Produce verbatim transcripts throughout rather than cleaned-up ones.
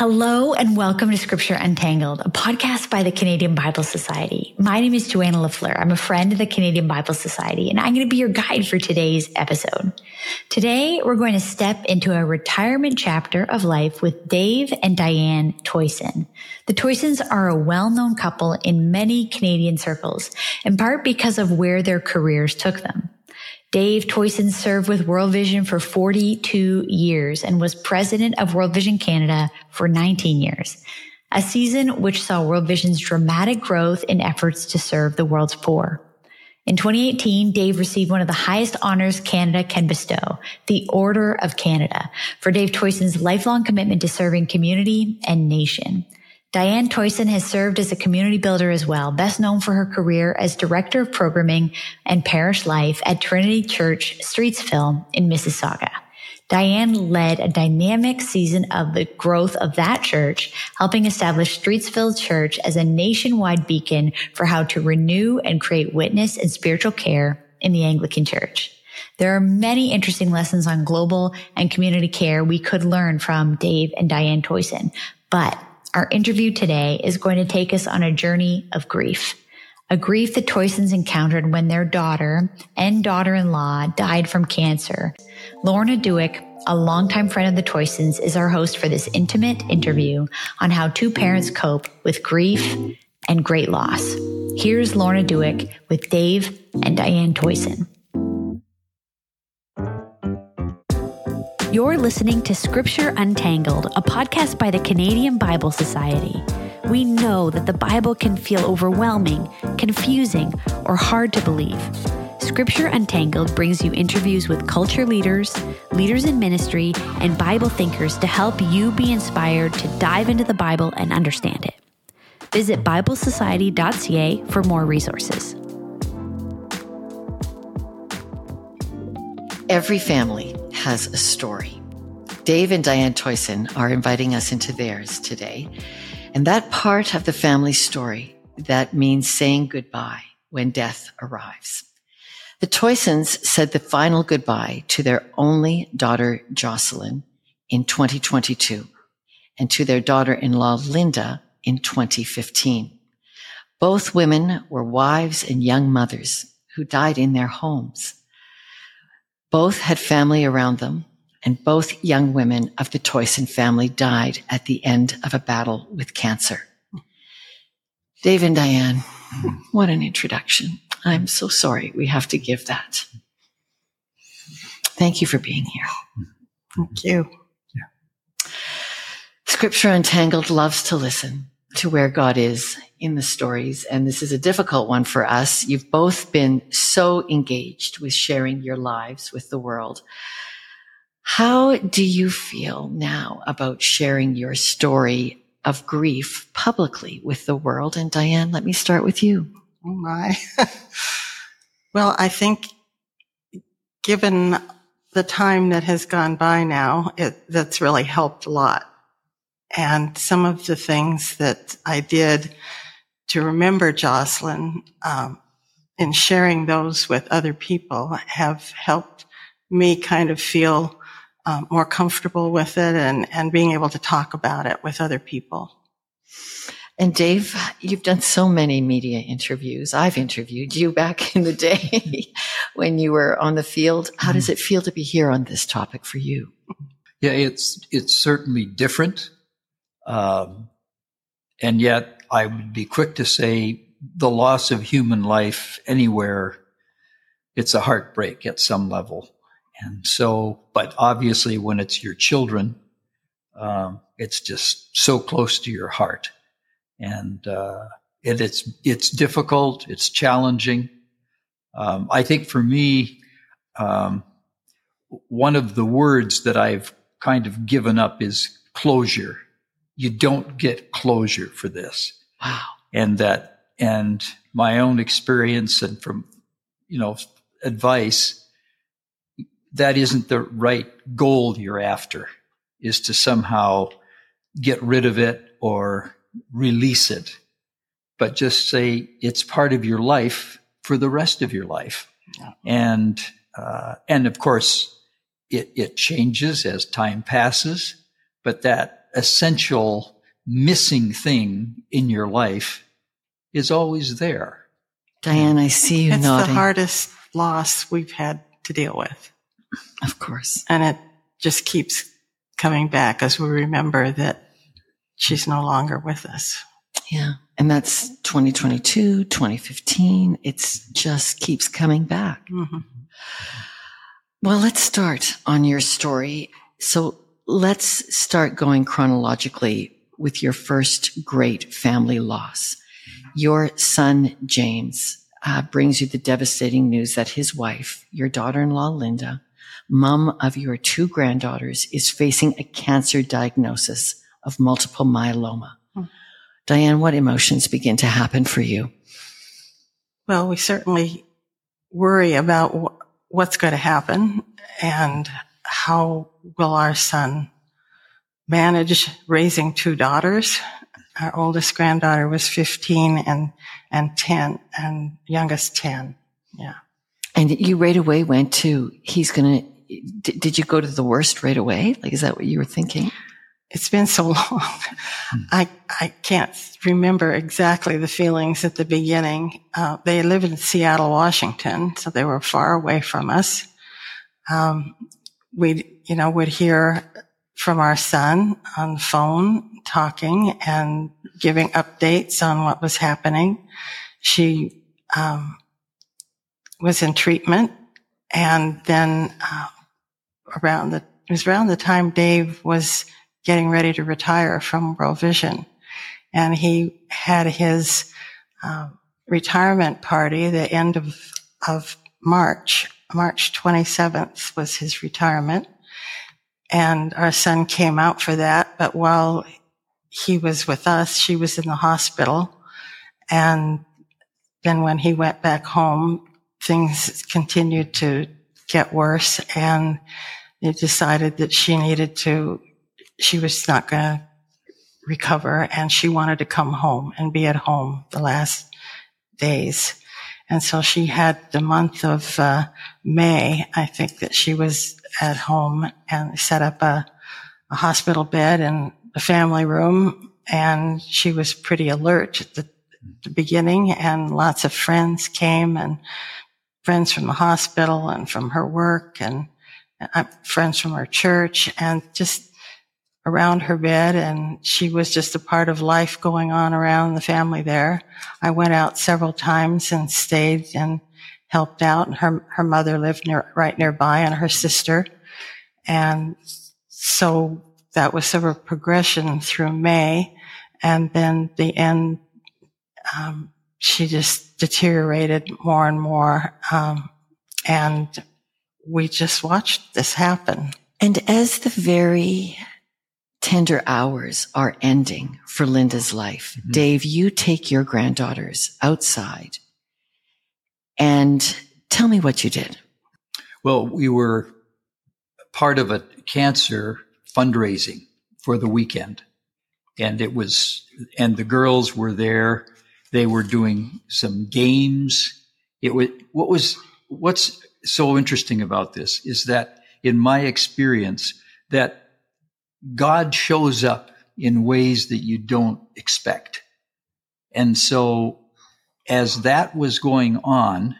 Hello and welcome to Scripture Untangled, a podcast by the Canadian Bible Society. My name is Joanna LaFleur. I'm a friend of the Canadian Bible Society, and I'm going to be your guide for today's episode. Today, we're going to step into a retirement chapter of life with Dave and Diane Toyson. The Toysons are a well-known couple in many Canadian circles, in part because of where their careers took them. Dave Toyson served with World Vision for forty-two years and was president of World Vision Canada for nineteen years, a season which saw World Vision's dramatic growth in efforts to serve the world's poor. In twenty eighteen, Dave received one of the highest honors Canada can bestow, the Order of Canada, for Dave Toyson's lifelong commitment to serving community and nation. Diane Toyson has served as a community builder as well, best known for her career as Director of Programming and Parish Life at Trinity Church Streetsville in Mississauga. Diane led a dynamic season of the growth of that church, helping establish Streetsville Church as a nationwide beacon for how to renew and create witness and spiritual care in the Anglican Church. There are many interesting lessons on global and community care we could learn from Dave and Diane Toyson, but our interview today is going to take us on a journey of grief, a grief the Toysons encountered when their daughter and daughter-in-law died from cancer. Lorna Dueck, a longtime friend of the Toysons, is our host for this intimate interview on how two parents cope with grief and great loss. Here's Lorna Dueck with Dave and Diane Toyson. You're listening to Scripture Untangled, a podcast by the Canadian Bible Society. We know that the Bible can feel overwhelming, confusing, or hard to believe. Scripture Untangled brings you interviews with culture leaders, leaders in ministry, and Bible thinkers to help you be inspired to dive into the Bible and understand it. Visit bible society dot c a for more resources. Every family has a story. Dave and Diane Toyson are inviting us into theirs today. And that part of the family story that means saying goodbye when death arrives. The Toysons said the final goodbye to their only daughter, Jocelyn, in twenty twenty-two, and to their daughter-in-law, Linda, in twenty fifteen. Both women were wives and young mothers who died in their homes. Both had family around them, and both young women of the Toyson family died at the end of a battle with cancer. Dave and Diane, what an introduction. I'm so sorry we have to give that. Thank you for being here. Thank you. Yeah. Scripture Untangled loves to listen to where God is in the stories, and this is a difficult one for us. You've both been so engaged with sharing your lives with the world. How do you feel now about sharing your story of grief publicly with the world? And Diane, let me start with you. Oh my. Well, I think given the time that has gone by now, it, that's really helped a lot. And some of the things that I did to remember Jocelyn, um, in sharing those with other people have helped me kind of feel um, more comfortable with it and, and being able to talk about it with other people. And Dave, you've done so many media interviews. I've interviewed you back in the day when you were on the field. How does it feel to be here on this topic for you? Yeah, it's it's certainly different. Um, and yet I would be quick to say the loss of human life anywhere, it's a heartbreak at some level. And so, but obviously when it's your children, um, it's just so close to your heart. And, uh, it, it's, it's difficult. It's challenging. Um, I think for me, um, one of the words that I've kind of given up is closure. You don't get closure for this. Wow. And that, and my own experience and from, you know, advice, that isn't the right goal you're after, is to somehow get rid of it or release it, but just say it's part of your life for the rest of your life. Yeah. And, uh, and of course it, it changes as time passes, but that, essential missing thing in your life is always there. Diane, I see you it's nodding. It's the hardest loss we've had to deal with. Of course. And it just keeps coming back as we remember that she's no longer with us. Yeah. And that's twenty twenty-two, twenty fifteen. It's just keeps coming back. Mm-hmm. Well, let's start on your story. So let's start going chronologically with your first great family loss. Your son, James, uh, brings you the devastating news that his wife, your daughter-in-law, Linda, mom of your two granddaughters, is facing a cancer diagnosis of multiple myeloma. Hmm. Diane, what emotions begin to happen for you? Well, we certainly worry about wh- what's going to happen and how will our son manage raising two daughters. Our oldest granddaughter was fifteen and, and ten, and youngest ten. Yeah. And you right away went to, he's going to, did, did you go to the worst right away? Like, is that what you were thinking? It's been so long. Hmm. I, I can't remember exactly the feelings at the beginning. Uh, they live in Seattle, Washington, so they were far away from us. Um, we, you know, would hear from our son on the phone talking and giving updates on what was happening. She, um, was in treatment, and then, uh, around the, it was around the time Dave was getting ready to retire from World Vision. And he had his uh, retirement party the end of, of March. March twenty-seventh was his retirement. And our son came out for that. But while he was with us, she was in the hospital. And then when he went back home, things continued to get worse. And they decided that she needed to she was not going to recover, and she wanted to come home and be at home the last days. And so she had the month of uh, May, I think, that she was at home, and set up a, a hospital bed in the family room, and she was pretty alert at the, the beginning, and lots of friends came, and friends from the hospital and from her work, and uh, friends from her church, and just around her bed, and she was just a part of life going on around the family there. I went out several times and stayed and helped out, and her her mother lived near, right nearby, and her sister. And so that was sort of a progression through May, and then the end, um, she just deteriorated more and more, um, and we just watched this happen. And as the very tender hours are ending for Linda's life, mm-hmm. Dave, you take your granddaughters outside and tell me what you did. Well, we were part of a cancer fundraising for the weekend, and it was, and the girls were there. They were doing some games. It was, what was, what's so interesting about this is that in my experience, that God shows up in ways that you don't expect. And so as that was going on,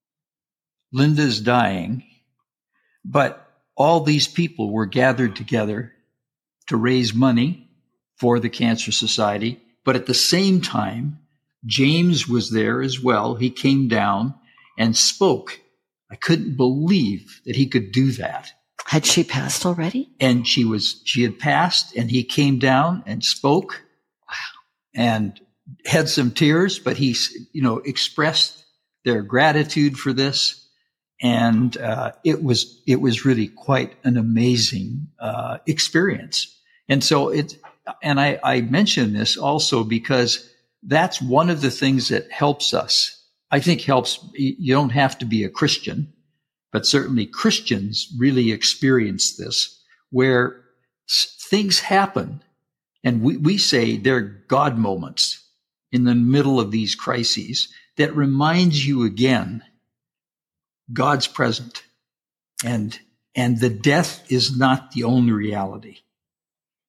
Linda's dying, but all these people were gathered together to raise money for the Cancer Society. But at the same time, James was there as well. He came down and spoke. I couldn't believe that he could do that. Had she passed already? And she was, she had passed, and he came down and spoke. Wow. And had some tears, but he, you know, expressed their gratitude for this. And, uh, it was, it was really quite an amazing, uh, experience. And so it, and I, I mention this also because that's one of the things that helps us. I think helps, you don't have to be a Christian, but certainly Christians really experience this, where things happen, and we, we say they're God moments in the middle of these crises that reminds you again, God's present, and and the death is not the only reality.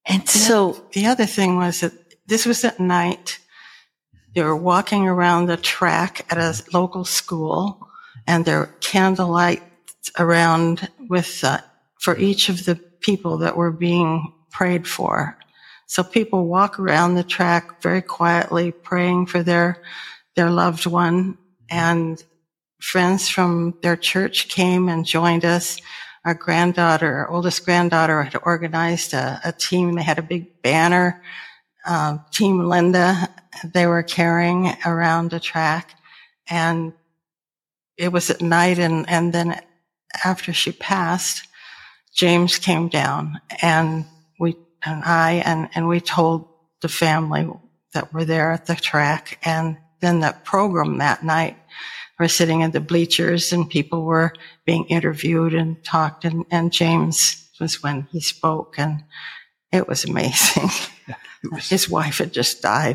And so the other thing was that this was at night. They were walking around the track at a local school, and there were candlelight around with uh, for each of the people that were being prayed for. So people walk around the track very quietly, praying for their their loved one, and friends from their church came and joined us. Our granddaughter, our oldest granddaughter, had organized a, a team. They had a big banner, uh, Team Linda, they were carrying around the track. And it was at night, and, and then after she passed, James came down, and we, and I, and, and we told the family that were there at the track. And then that program that night, we're sitting in the bleachers, and people were being interviewed and talked, and, and James was when he spoke, and it was amazing. It was, his wife had just died.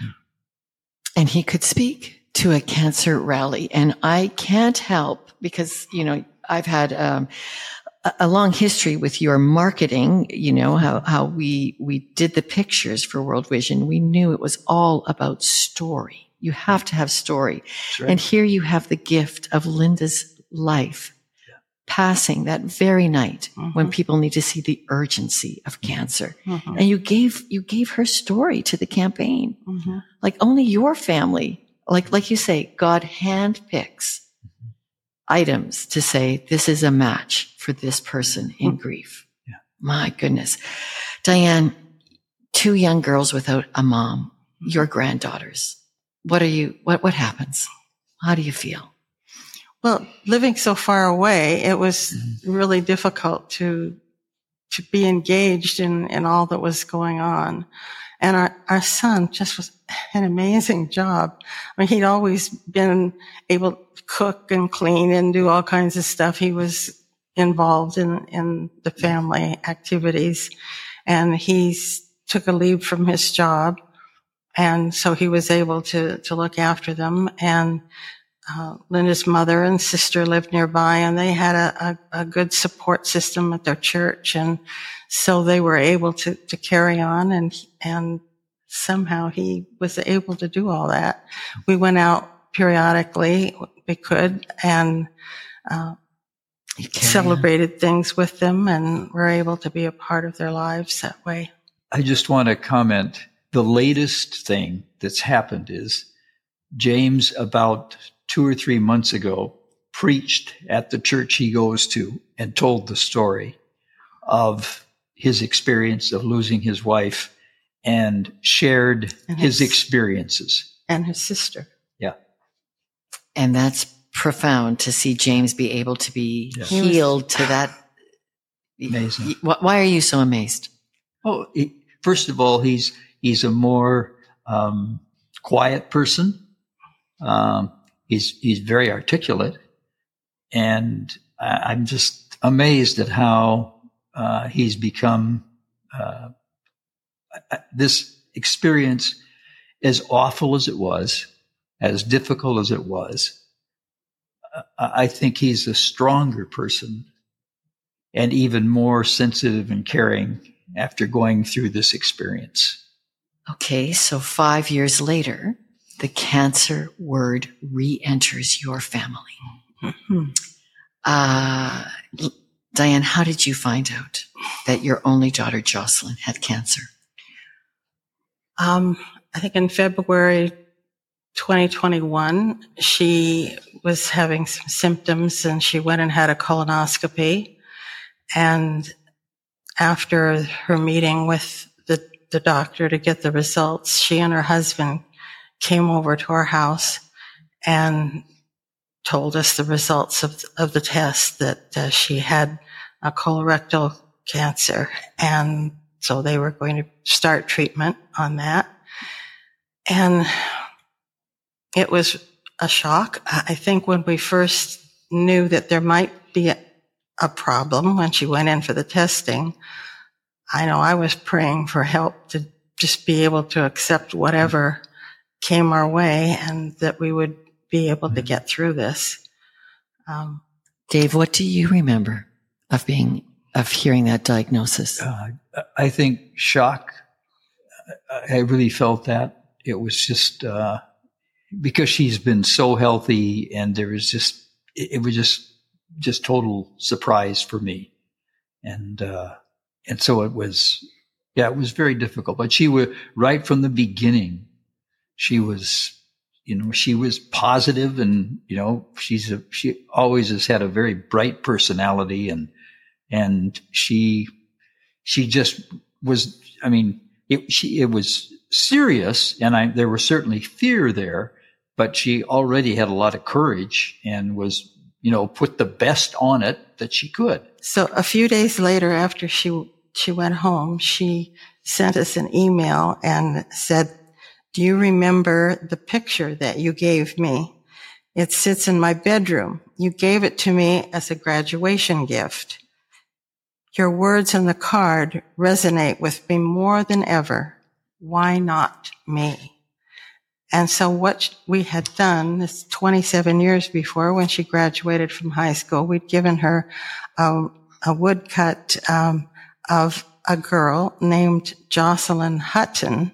And he could speak to a cancer rally. And I can't help, because, you know, I've had um, a, a long history with your marketing, you know, how, how we, we did the pictures for World Vision. We knew it was all about story. You have to have story. Right. And here you have the gift of Linda's life yeah. passing that very night mm-hmm. when people need to see the urgency of cancer. Mm-hmm. And you gave, you gave her story to the campaign. Mm-hmm. Like only your family, like, like you say, God handpicks mm-hmm. items to say, this is a match for this person in mm-hmm. grief. Yeah. My goodness. Diane, two young girls without a mom, mm-hmm. your granddaughters. What are you, what, what happens? How do you feel? Well, living so far away, it was mm-hmm. really difficult to, to be engaged in, in all that was going on. And our, our son just was an amazing job. I mean, he'd always been able to cook and clean and do all kinds of stuff. He was involved in, in the family activities, and he took a leave from his job. And so he was able to, to look after them. And, uh, Linda's mother and sister lived nearby, and they had a, a, a good support system at their church. And so they were able to, to carry on, and, and somehow he was able to do all that. We went out periodically, we could, and, uh, celebrated on. things with them, and were able to be a part of their lives that way. I just want to comment. The latest thing that's happened is James, about two or three months ago, preached at the church he goes to and told the story of his experience of losing his wife, and shared and his, his experiences. And his sister. Yeah. And that's profound to see James be able to be yeah. healed to that. Amazing. Why are you so amazed? Oh, he, first of all, he's He's a more um, quiet person. Um, he's he's very articulate, and I, I'm just amazed at how uh, he's become uh, this experience, as awful as it was, as difficult as it was. Uh, I think he's a stronger person, and even more sensitive and caring after going through this experience. Okay, so five years later, the cancer word re-enters your family. Mm-hmm. Uh, Diane, how did you find out that your only daughter, Jocelyn, had cancer? Um, I think in February twenty twenty-one, she was having some symptoms, and she went and had a colonoscopy. And after her meeting with the the doctor to get the results, she and her husband came over to our house and told us the results of, of the test, that uh, she had a colorectal cancer. And so they were going to start treatment on that. And it was a shock. I think when we first knew that there might be a, a problem when she went in for the testing, I know I was praying for help to just be able to accept whatever came our way, and that we would be able to get through this. Um, Dave, what do you remember of being of hearing that diagnosis? Uh, I think shock. I really felt that. It was just uh, because she's been so healthy, and there was just, it was just, just total surprise for me. And, uh, and so it was, yeah, it was very difficult, but she was right from the beginning. She was, you know, she was positive, and, you know, she's a, she always has had a very bright personality, and, and she, she just was, I mean, it, she, it was serious, and I, there was certainly fear there, but she already had a lot of courage and was, you know, put the best on it that she could. So a few days later, after she, she went home, she sent us an email and said, "Do you remember the picture that you gave me? It sits in my bedroom. You gave it to me as a graduation gift. Your words in the card resonate with me more than ever. Why not me?" And so what we had done, this twenty-seven years before, when she graduated from high school, we'd given her um, a woodcut um, of a girl named Jocelyn Hutton,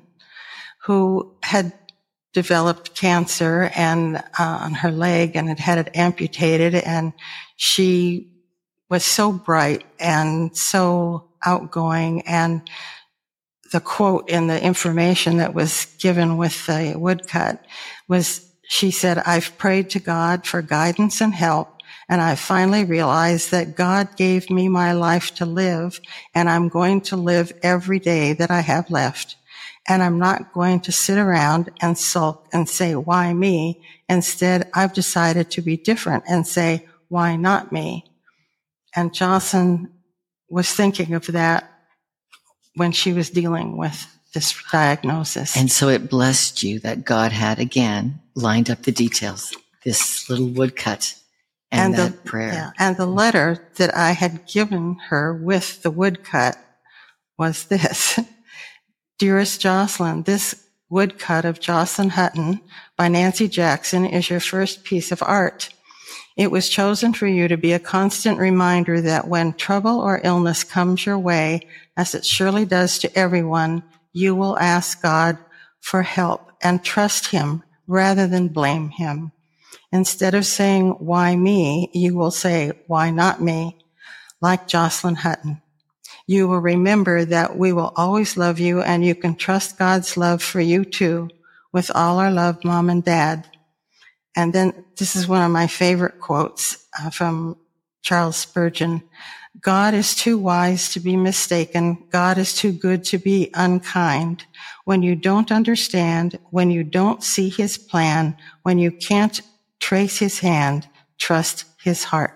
who had developed cancer and uh, on her leg and had had it amputated, and she was so bright and so outgoing. And the quote in the information that was given with the woodcut was, she said, "I've prayed to God for guidance and help, and I finally realized that God gave me my life to live, and I'm going to live every day that I have left. And I'm not going to sit around and sulk and say, why me? Instead, I've decided to be different and say, why not me?" And Jocelyn was thinking of that when she was dealing with this diagnosis. And so it blessed you that God had again lined up the details, this little woodcut and, and that the, prayer. Yeah, and the letter that I had given her with the woodcut was this. "Dearest Jocelyn, this woodcut of Jocelyn Hutton by Nancy Jackson is your first piece of art. It was chosen for you to be a constant reminder that when trouble or illness comes your way, as it surely does to everyone, you will ask God for help and trust Him rather than blame Him. Instead of saying, why me, you will say, why not me, like Jocelyn Hutton. You will remember that we will always love you, and you can trust God's love for you too. With all our love, Mom and Dad." And then this is one of my favorite quotes uh, from Charles Spurgeon. "God is too wise to be mistaken. God is too good to be unkind. When you don't understand, when you don't see His plan, when you can't trace His hand, trust His heart."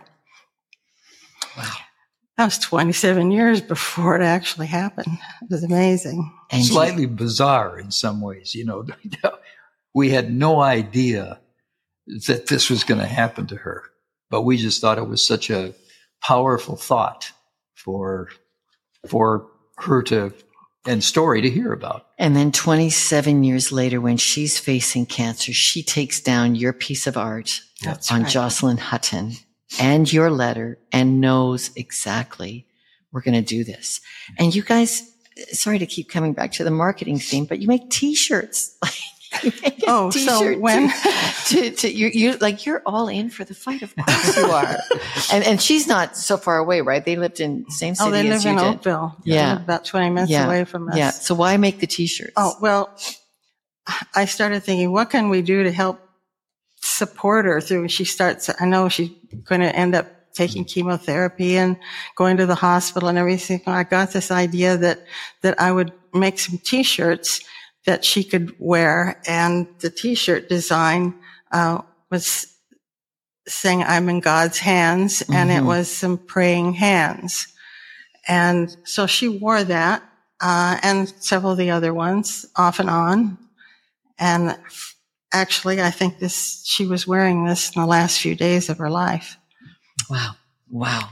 Wow. That was twenty-seven years before it actually happened. It was amazing. And Slightly you, bizarre in some ways, you know. We had no idea that this was going to happen to her, but we just thought it was such a powerful thought for for her to and story to hear about. and then twenty-seven years later, when she's facing cancer, she takes down your piece of art That's on right. Jocelyn Hutton and your letter and knows exactly we're going to do this. And you guys, sorry to keep coming back to the marketing theme, but you make T-shirts. You make a Oh, so T-shirt when- to, to, to you, you like you're all in for the fight. Of course you are. and and she's not so far away, right? They lived in the same city Oh, they as live you in did. Oakville. Yeah. They live about twenty minutes Yeah. away from us. Yeah. So why make the T-shirts? Oh, well, I started thinking, what can we do to help support her through? She starts, I know she's going to end up taking chemotherapy and going to the hospital and everything. I got this idea that, that I would make some T-shirts that she could wear. And the T-shirt design, uh, was saying, "I'm in God's hands." Mm-hmm. And it was some praying hands. And so she wore that, uh, and several of the other ones off and on. And actually, I think this, she was wearing this in the last few days of her life. Wow. Wow.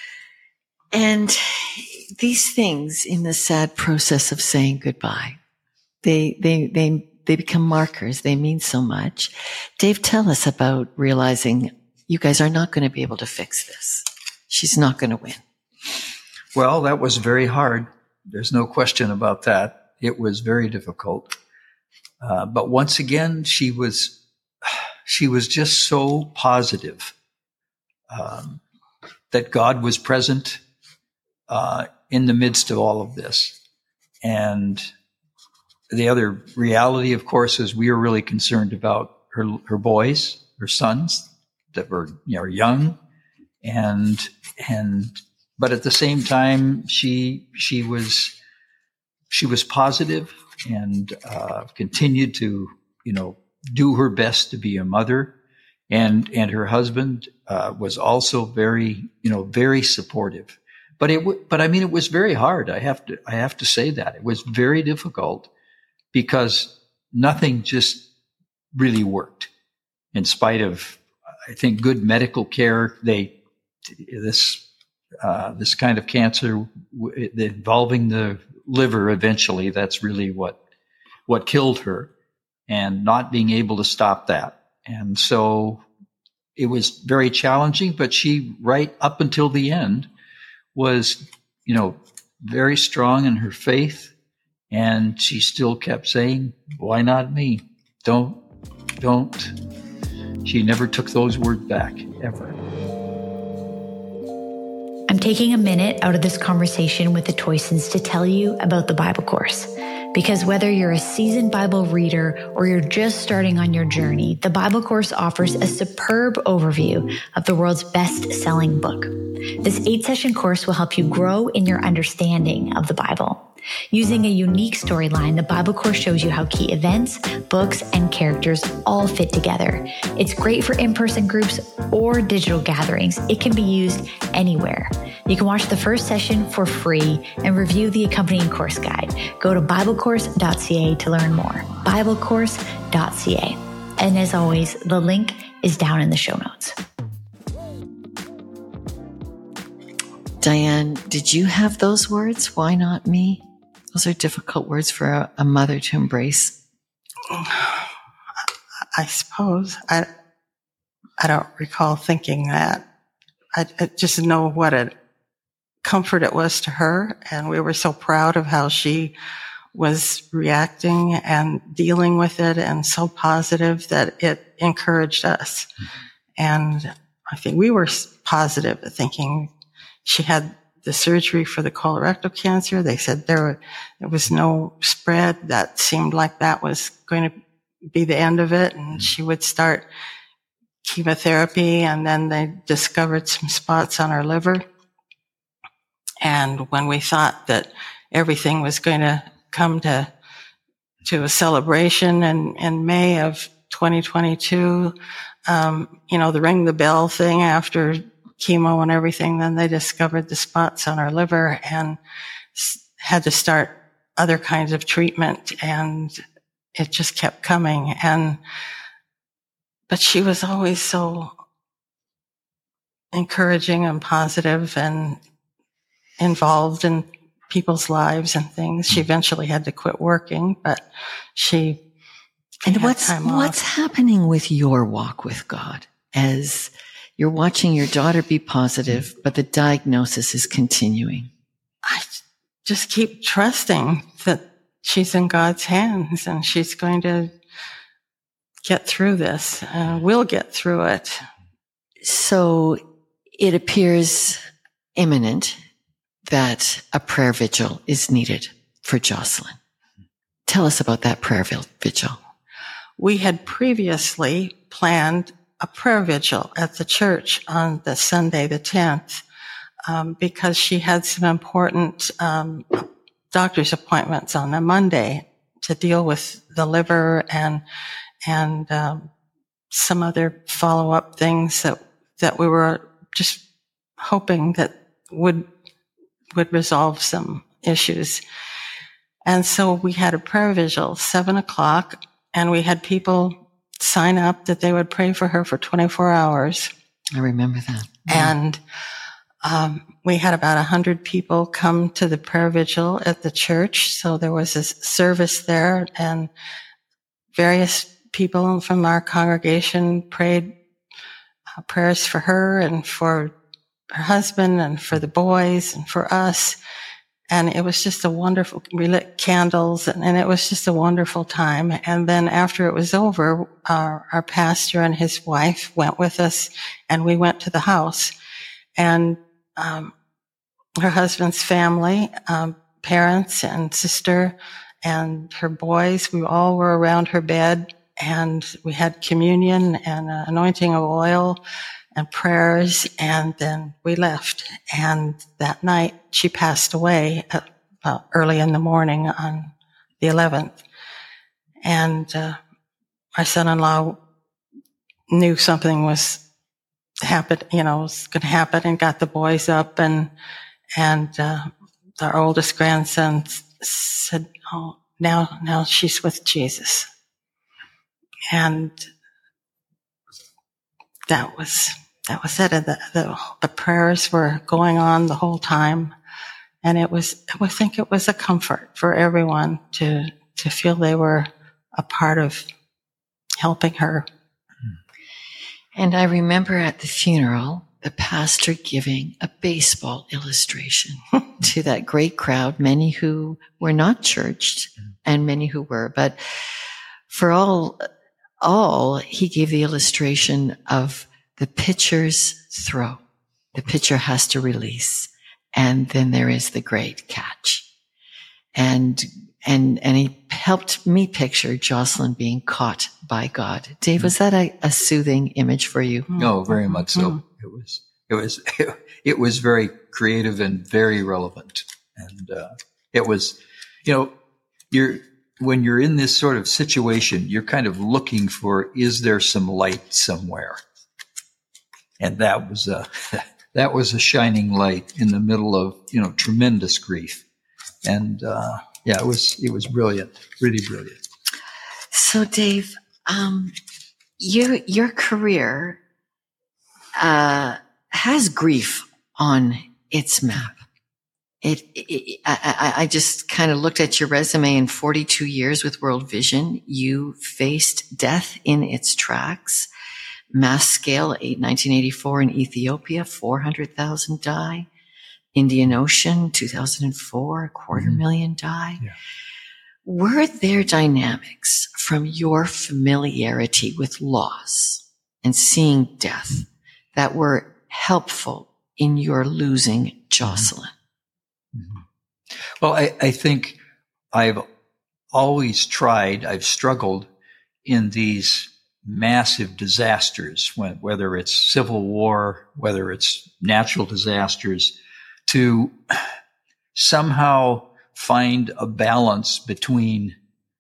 And these things in the sad process of saying goodbye, they, they, they, they become markers. They mean so much. Dave, tell us about realizing you guys are not going to be able to fix this. She's not going to win. Well, that was very hard. There's no question about that. It was very difficult. Uh, but once again, she was, she was just so positive, um, that God was present, uh, in the midst of all of this. And the other reality, of course, is we were really concerned about her, her boys, her sons that were, you know, young, and, and, but at the same time, she, she was, she was positive and, uh, continued to, you know, do her best to be a mother. And, and her husband, uh, was also very, you know, very supportive. But it, w- but I mean, it was very hard. I have to, I have to say that it was very difficult because nothing just really worked. In spite of, I think, good medical care, they, this, uh, this kind of cancer w- involving the liver eventually, that's really what, what killed her, and not being able to stop that. And so it was very challenging, but she, right up until the end, was, you know, very strong in her faith. And she still kept saying, why not me? Don't, don't. She never took those words back, ever. I'm taking a minute out of this conversation with the Toysons to tell you about the Bible course. Because whether you're a seasoned Bible reader or you're just starting on your journey, the Bible course offers a superb overview of the world's best-selling book. This eight-session course will help you grow in your understanding of the Bible. Using a unique storyline, the Bible course shows you how key events, books, and characters all fit together. It's great for in-person groups or digital gatherings. It can be used anywhere. You can watch the first session for free and review the accompanying course guide. Go to bible course dot c a to learn more. bible course dot c a. And as always, the link is down in the show notes. Diane, did you have those words? Why not me? Those are difficult words for a, a mother to embrace. I suppose. I, I don't recall thinking that. I, I just know what a comfort it was to her. And we were so proud of how she was reacting and dealing with it, and so positive that it encouraged us. Mm-hmm. And I think we were positive, thinking she had the surgery for the colorectal cancer. They said there, were, there was no spread. That seemed like that was going to be the end of it. And she would start chemotherapy, and then they discovered some spots on her liver. And when we thought that everything was going to come to, to a celebration in, in May of twenty twenty-two, um, you know, the ring the bell thing after chemo and everything, then they discovered the spots on her liver and had to start other kinds of treatment, and it just kept coming. And, but she was always so encouraging and positive and involved in people's lives and things. She eventually had to quit working, but she And what's, what's happening with your walk with God as you're watching your daughter be positive, but the diagnosis is continuing? I just keep trusting that she's in God's hands and she's going to get through this. Uh, we'll get through it. So it appears imminent that a prayer vigil is needed for Jocelyn. Tell us about that prayer vigil. We had previously planned a prayer vigil at the church on the Sunday, the tenth, um, because she had some important um, doctor's appointments on the Monday to deal with the liver and and um, some other follow-up things that that we were just hoping that would would resolve some issues. And so we had a prayer vigil, seven o'clock, and we had people sign up that they would pray for her for twenty-four hours. I remember that. Yeah. And um, we had about one hundred people come to the prayer vigil at the church. So there was a service there, and various people from our congregation prayed uh, prayers for her and for her husband and for the boys and for us. And it was just a wonderful, we lit candles, and, and it was just a wonderful time. And then after it was over, our, our pastor and his wife went with us, and we went to the house. And um, her husband's family, um, parents and sister and her boys, we all were around her bed, and we had communion and uh, anointing of oil and prayers, and then we left. And that night she passed away at, uh, early in the morning on the eleventh. And uh, my son-in-law knew something was happen, you know, was going to happen, and got the boys up, and and uh, our oldest grandson said, "Oh, now now she's with Jesus," and that was. That was it. The, the, the prayers were going on the whole time. And it was, I think it was a comfort for everyone to, to feel they were a part of helping her. And I remember at the funeral, the pastor giving a baseball illustration to that great crowd, many who were not churched and many who were. But for all, all, he gave the illustration of the pitcher's throw. The pitcher has to release, and then there is the great catch. And, and, and he helped me picture Jocelyn being caught by God. Dave, was that a, a soothing image for you? No, very much so. Mm-hmm. It was, it was, it was very creative and very relevant. And, uh, it was, you know, you're, when you're in this sort of situation, you're kind of looking for, is there some light somewhere? And that was a, that was a shining light in the middle of, you know, tremendous grief. And, uh, yeah, it was, it was brilliant, really brilliant. So Dave, um, your, your career, uh, has grief on its map. It, it I, I just kind of looked at your resume. In forty-two years with World Vision, you faced death in its tracks. Mass scale, nineteen eighty-four in Ethiopia, four hundred thousand die. Indian Ocean, two thousand four, a quarter mm-hmm. million die. Yeah. Were there dynamics from your familiarity with loss and seeing death that were helpful in your losing Jocelyn? Mm-hmm. Well, I, I think I've always tried, I've struggled in these massive disasters, when, whether it's civil war, whether it's natural disasters, to somehow find a balance between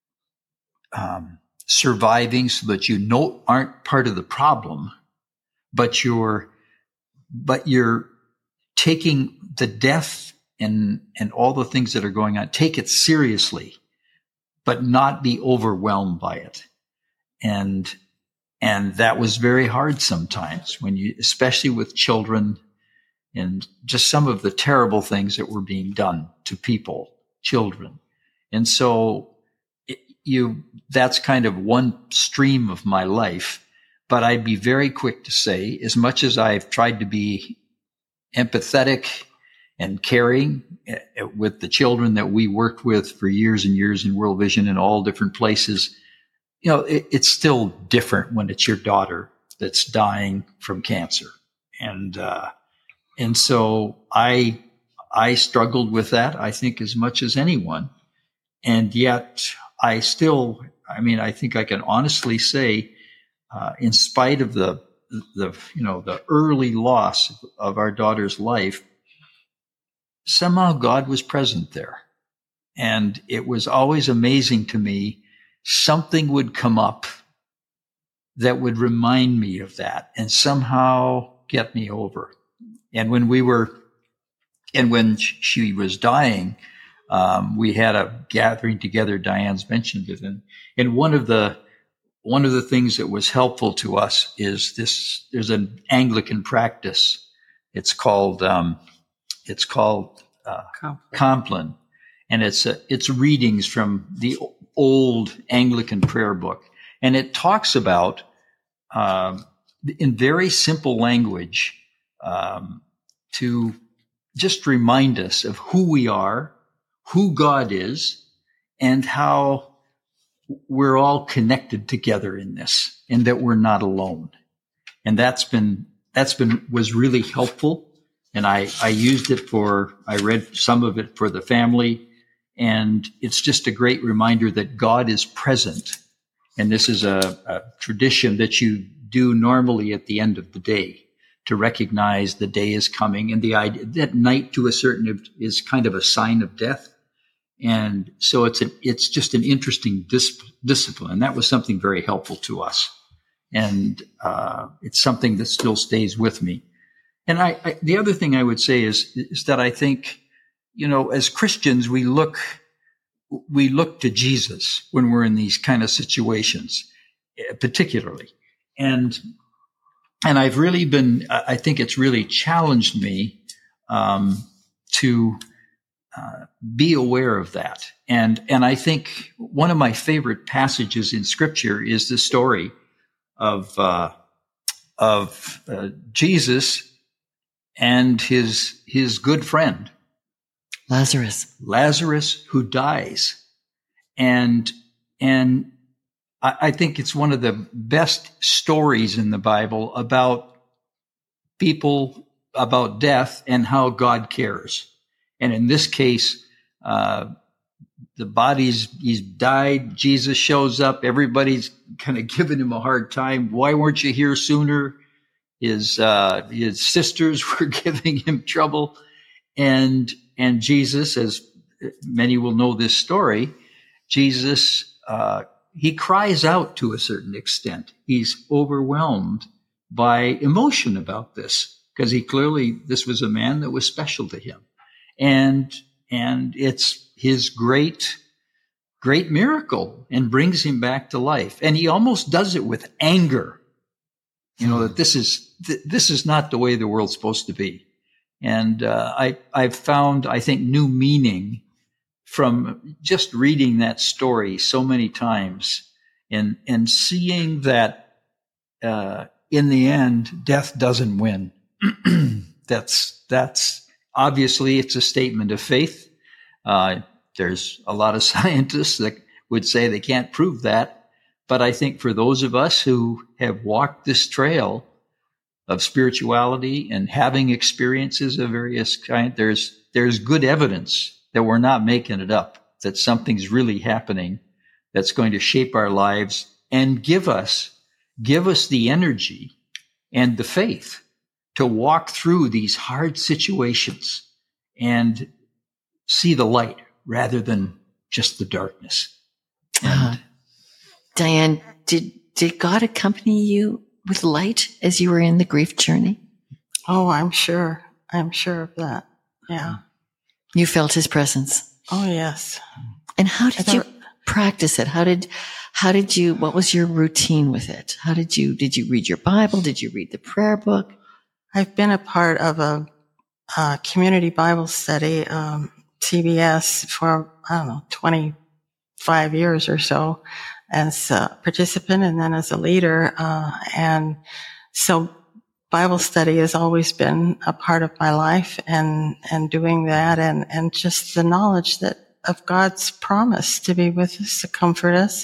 um, surviving so that you know aren't part of the problem, but you're but you're taking the death and and all the things that are going on, take it seriously, but not be overwhelmed by it. And And that was very hard sometimes when you, especially with children, and just some of the terrible things that were being done to people, children. And so it, you, that's kind of one stream of my life. But I'd be very quick to say, as much as I've tried to be empathetic and caring with the children that we worked with for years and years in World Vision in all different places, you know, it, it's still different when it's your daughter that's dying from cancer. And, uh, and so I, I struggled with that, I think, as much as anyone. And yet I still, I mean, I think I can honestly say, uh, in spite of the, the, you know, the early loss of our daughter's life, somehow God was present there. And it was always amazing to me. Something would come up that would remind me of that and somehow get me over. And when we were, and when she was dying, um, we had a gathering together. Diane's mentioned it. And, and one of the, one of the things that was helpful to us is this, there's an Anglican practice. It's called, um, it's called, uh, Compline. Compline. And it's, a, it's readings from the old Anglican prayer book. And it talks about, um, in very simple language, um, to just remind us of who we are, who God is, and how we're all connected together in this, and that we're not alone. And that's been, that's been, was really helpful. And I, I used it for, I read some of it for the family. And it's just a great reminder that God is present. And this is a, a tradition that you do normally at the end of the day to recognize the day is coming. And the idea that night to a certain is kind of a sign of death. And so it's a, it's just an interesting dis- discipline. And that was something very helpful to us. And uh, it's something that still stays with me. And I, I the other thing I would say is, is that I think, you know, as Christians, we look, we look to Jesus when we're in these kind of situations, particularly. And, and I've really been, I think it's really challenged me, um, to, uh, be aware of that. And, and I think one of my favorite passages in Scripture is the story of, uh, of, uh, Jesus and his, his good friend, Lazarus. Lazarus, who dies. And, and I, I think it's one of the best stories in the Bible about people, about death and how God cares. And in this case, uh, the body's, he's died. Jesus shows up. Everybody's kind of giving him a hard time. Why weren't you here sooner? His, uh, his sisters were giving him trouble. And, and Jesus, as many will know this story, Jesus, uh, he cries out to a certain extent. He's overwhelmed by emotion about this because he clearly, this was a man that was special to him. And, and it's his great, great miracle and brings him back to life. And he almost does it with anger. You know, that this is, th- this is not the way the world's supposed to be. And, uh, I, I've found, I think, new meaning from just reading that story so many times and, and seeing that, uh, in the end, death doesn't win. that's, that's obviously it's a statement of faith. Uh, there's a lot of scientists that would say they can't prove that. But I think for those of us who have walked this trail of spirituality and having experiences of various kinds, there's, there's good evidence that we're not making it up, that something's really happening that's going to shape our lives and give us, give us the energy and the faith to walk through these hard situations and see the light rather than just the darkness. And, uh, Diane, did, did God accompany you with light as you were in the grief journey? Oh, I'm sure. I'm sure of that. Yeah. You felt his presence. Oh, yes. And how did you practice it? How did, how did you, what was your routine with it? How did you, did you read your Bible? Did you read the prayer book? I've been a part of a, a community Bible study, um, C B S for, I don't know, twenty-five years or so as a participant and then as a leader. Uh, and so Bible study has always been a part of my life and, and doing that and, and just the knowledge that of God's promise to be with us, to comfort us,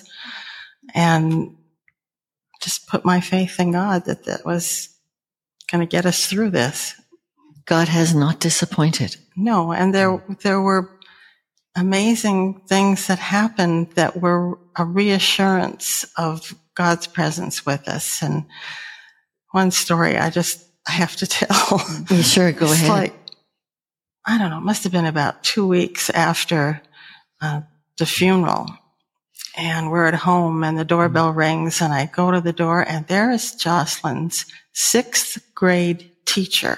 and just put my faith in God that that was going to get us through this. God has not disappointed. No, and there there were amazing things that happened that were a reassurance of God's presence with us. And one story I just I have to tell. Yeah, sure, go it's ahead. Like, I don't know, it must have been about two weeks after uh, the funeral. And we're at home and the doorbell rings and I go to the door and there is Jocelyn's sixth grade teacher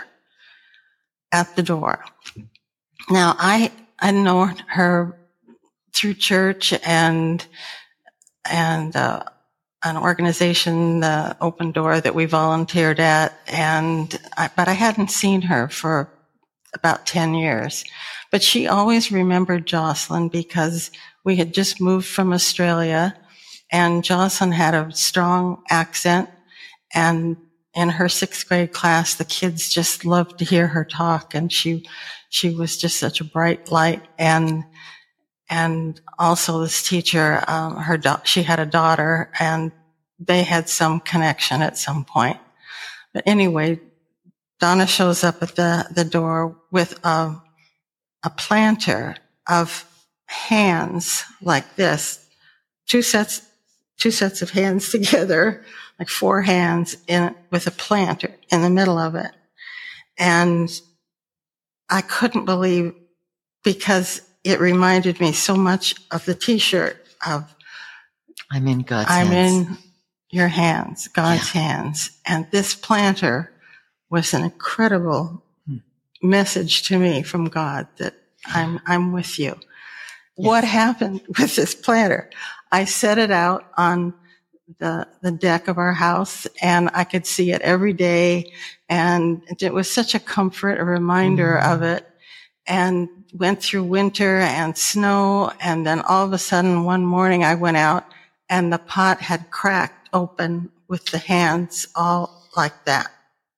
at the door. Now, I, I know her through church and, and, uh, an organization, the Open Door, that we volunteered at. And I, but I hadn't seen her for about ten years. But she always remembered Jocelyn because we had just moved from Australia and Jocelyn had a strong accent and in her sixth grade class, the kids just loved to hear her talk, and she, she was just such a bright light. And, and also this teacher, um, her, da- she had a daughter, and they had some connection at some point. But anyway, Donna shows up at the, the door with a, a planter of hands like this, two sets, two sets of hands together, like four hands in with a planter in the middle of it. And I couldn't believe, because it reminded me so much of the t-shirt of I'm in God's I'm hands. in your hands, God's Yeah. hands. And this planter was an incredible hmm. message to me from God that I'm, I'm with you. Yeah. What happened with this planter? I set it out on the, the deck of our house, and I could see it every day. And it was such a comfort, a reminder mm. of it. And went through winter and snow. And then all of a sudden one morning I went out, and the pot had cracked open with the hands all like that.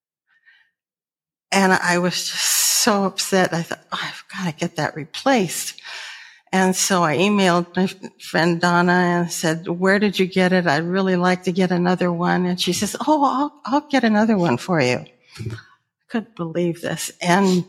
And I was just so upset. I thought, oh, I've got to get that replaced. And so I emailed my friend Donna and said, where did you get it? I'd really like to get another one. And she says, oh, I'll, I'll get another one for you. I couldn't believe this. And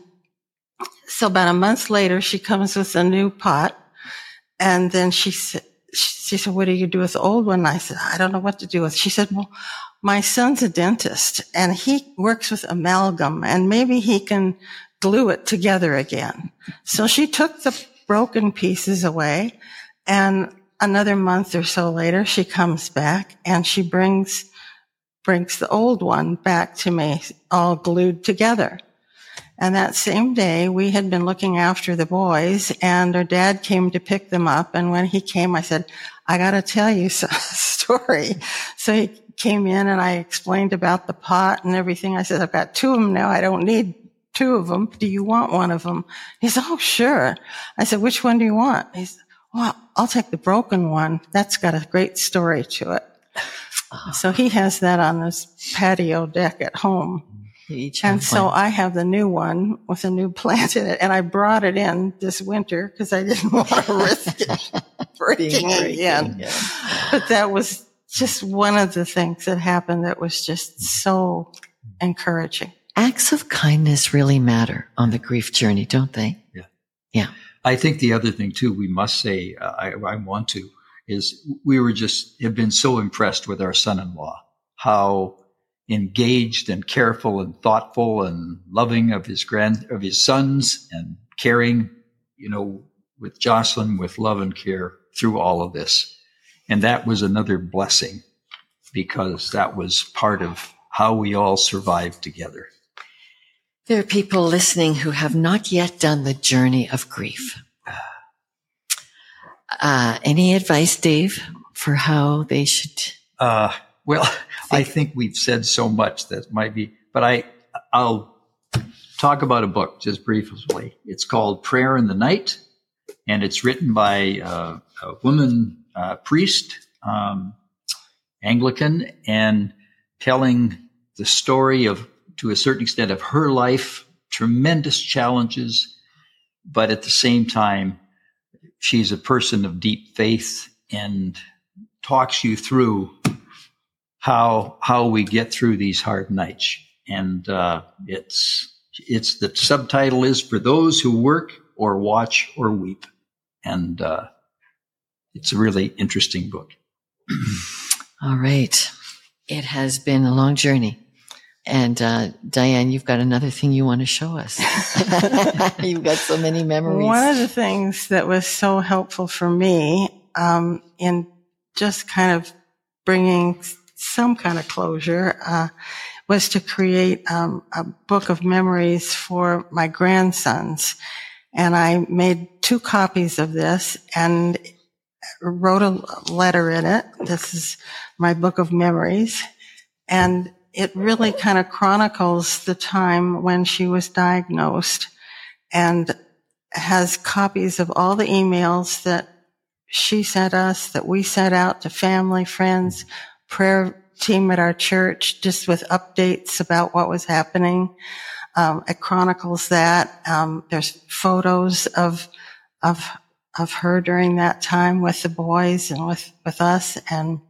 so about a month later, she comes with a new pot. And then she said, she said, what do you do with the old one? And I said, I don't know what to do with it. She said, well, my son's a dentist, and he works with amalgam, and maybe he can glue it together again. So she took the broken pieces away, and another month or so later, she comes back, and she brings, brings the old one back to me, all glued together. And that same day, we had been looking after the boys, and their dad came to pick them up. And when he came, I said, I got to tell you a story. So he came in, and I explained about the pot and everything. I said, I've got two of them now. I don't need two of them. Do you want one of them? He said, oh, sure. I said, which one do you want? He said, well, I'll take the broken one. That's got a great story to it. Oh. So he has that on his patio deck at home. And so I have the new one with a new plant in it, and I brought it in this winter because I didn't want to risk it breaking again. Yeah. But that was just one of the things that happened that was just so encouraging. Acts of kindness really matter on the grief journey, don't they? Yeah. Yeah. I think the other thing, too, we must say, uh, I, I want to, is we were just, have been so impressed with our son-in-law, how engaged and careful and thoughtful and loving of his grand, of his sons, and caring, you know, with Jocelyn with love and care through all of this. And that was another blessing, because that was part of how we all survived together. There are people listening who have not yet done the journey of grief. Uh, any advice, Dave, for how they should? Uh, well, I think we've said so much that might be, but I, I'll talk about a book just briefly. It's called Prayer in the Night, and it's written by uh, a woman uh, priest, um, Anglican, and telling the story of, to a certain extent, of her life, tremendous challenges, but at the same time, she's a person of deep faith and talks you through how how we get through these hard nights. And uh, it's it's the subtitle is For Those Who Work or Watch or Weep. And uh, it's a really interesting book. All right. It has been a long journey. And uh, Diane, you've got another thing you want to show us. You've got so many memories. One of the things that was so helpful for me um, in just kind of bringing some kind of closure uh, was to create um, a book of memories for my grandsons. And I made two copies of this and wrote a letter in it. This is my book of memories. And it really kind of chronicles the time when she was diagnosed, and has copies of all the emails that she sent us, that we sent out to family, friends, prayer team at our church just with updates about what was happening. Um, it chronicles that. Um, there's photos of, of, of her during that time with the boys and with, with us. And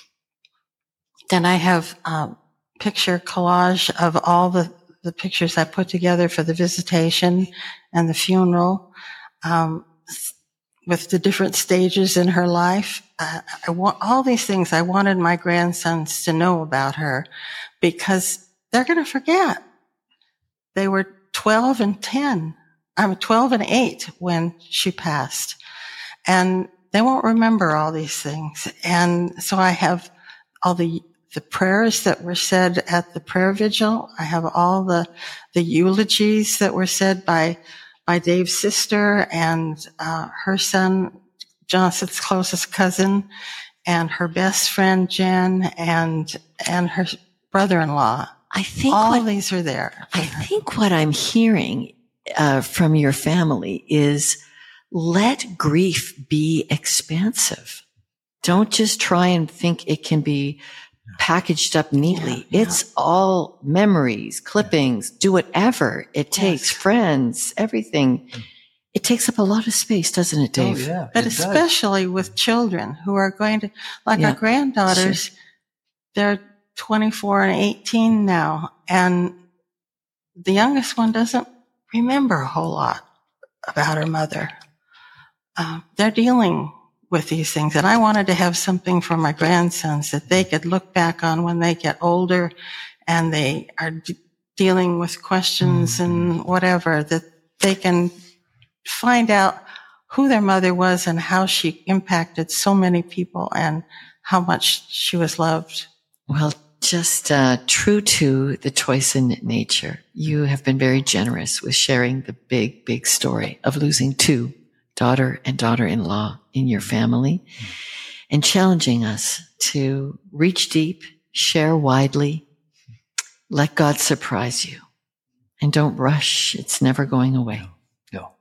then I have a picture collage of all the, the pictures I put together for the visitation and the funeral, um, with the different stages in her life. Uh, I want all these things. I wanted my grandsons to know about her because they're going to forget. They were twelve and ten. I'm twelve and eight when she passed, and they won't remember all these things. And so I have all the the prayers that were said at the prayer vigil. I have all the the eulogies that were said by by Dave's sister and uh, her son, Jonathan's closest cousin, and her best friend Jen, and and her brother-in-law. I think all what, of these are there. I think what I'm hearing uh, from your family is let grief be expansive. Don't just try and think it can be packaged up neatly. Yeah, yeah. It's all memories, clippings, do whatever it takes, yes. Friends, everything. It takes up a lot of space, doesn't it, Dave? Oh, yeah, but it especially does. With children who are going to, like yeah, our granddaughters, sure. They're twenty-four and eighteen now, and the youngest one doesn't remember a whole lot about her mother. Uh, they're dealing with these things, and I wanted to have something for my grandsons that they could look back on when they get older and they are d- dealing with questions and whatever, that they can find out who their mother was and how she impacted so many people and how much she was loved. Well, just uh, true to the Toyson nature, you have been very generous with sharing the big, big story of losing two, daughter and daughter-in-law in your family, and challenging us to reach deep, share widely, let God surprise you, and don't rush. It's never going away. No. no.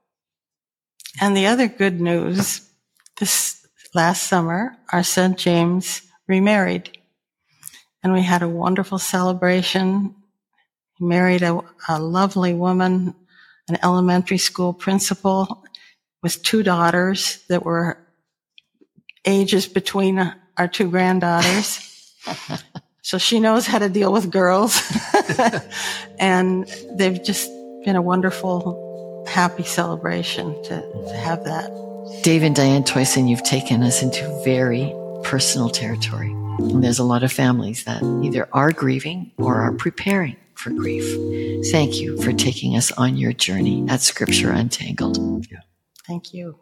And the other good news, this last summer, our son James remarried. And we had a wonderful celebration. He married a, a lovely woman, an elementary school principal, with two daughters that were ages between our two granddaughters. So she knows how to deal with girls. And they've just been a wonderful, happy celebration to, to have that. Dave and Diane Toyson, you've taken us into very personal territory. And there's a lot of families that either are grieving or are preparing for grief. Thank you for taking us on your journey at Scripture Untangled. Yeah. Thank you.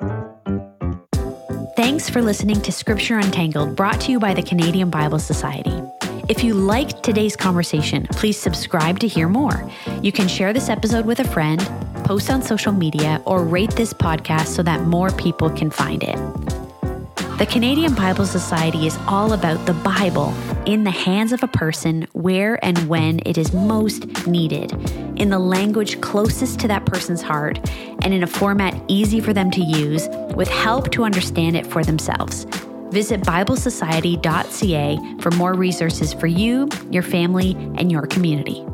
Thanks for listening to Scripture Untangled, brought to you by the Canadian Bible Society. If you liked today's conversation, please subscribe to hear more. You can share this episode with a friend, post on social media, or rate this podcast so that more people can find it. The Canadian Bible Society is all about the Bible in the hands of a person where and when it is most needed, in the language closest to that person's heart, and in a format easy for them to use with help to understand it for themselves. Visit bible society dot c a for more resources for you, your family, and your community.